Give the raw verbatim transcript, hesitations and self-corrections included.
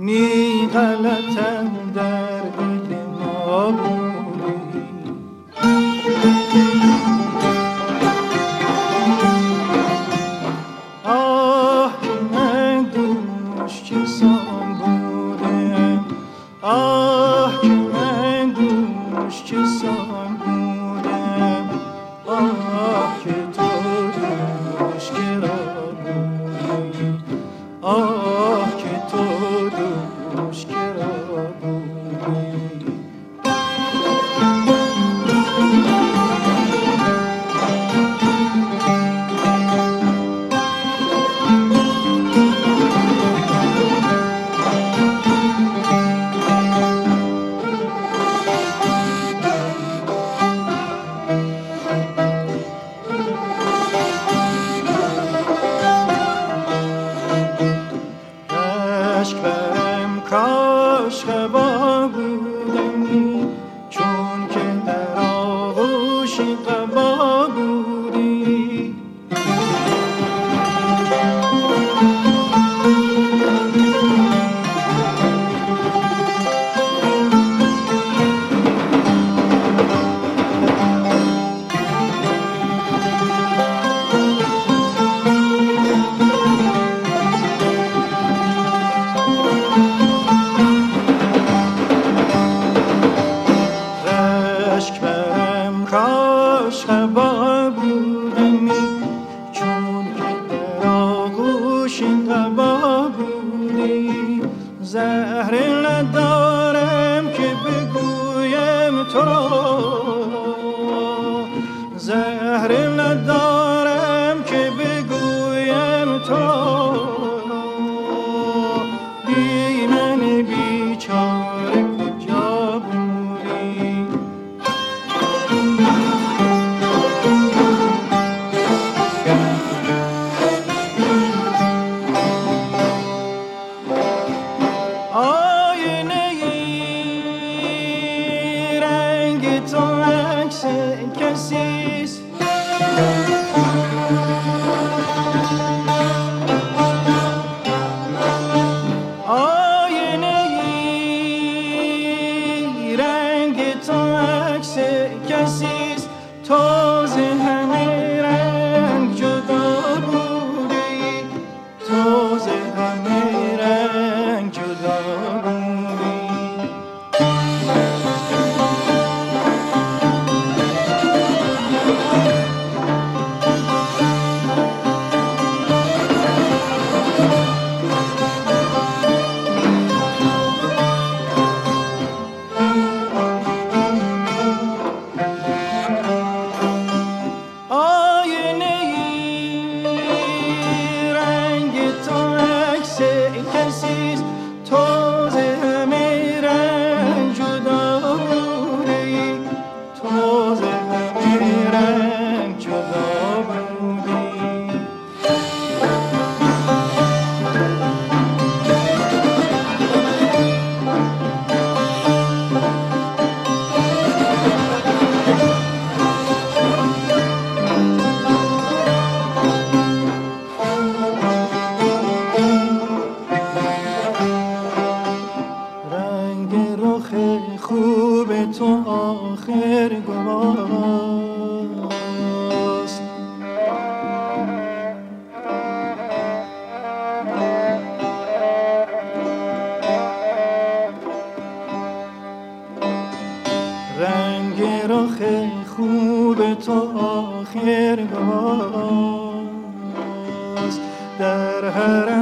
نی غلطم در دل ما بودی. آه من دوش که سان بودم، آه که من دوش که سان بودم، آه که تو دوش که را بودی، آه که تو دوش که را بودی. اشک برم کاش قبا بودمی، چون که در آغوش قبا بودی. اشک برم کاش قبا بودمی، چون که در آغوش قبا بودی. زهر ندارم که بگویم تو را، زهر ندارم که بگویم تو را. بی من بیچاره کجا بودی؟ آینه ای رنگ تو عکس کسیست، آینه ای رنگ تو عکس کسیست. تو ز همه رنگ جدا بودی، تو ز همه رنگ جدا بودی. آینه ای رنگ تو عکس کسیست، تو ز همه رنگ جدا بودی، تو ز همه رنگ جدا بودی. رنگ رخ خوب تو آخر گواست، رنگ رخ خوب تو آخر گواست. در هر